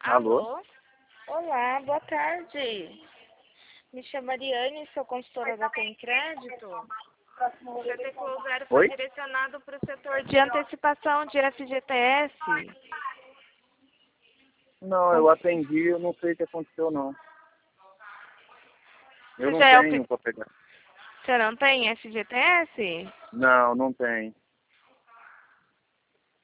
Alô? Alô? Olá, boa tarde. Me chamo Ariane, sou consultora da Tem Crédito. O GT Closer foi Oi? direcionado para o setor de antecipação de FGTS. Não, eu atendi, eu não sei o que aconteceu, não. Eu Você não já é tenho pra pegar. Você não tem FGTS? Não, não tem.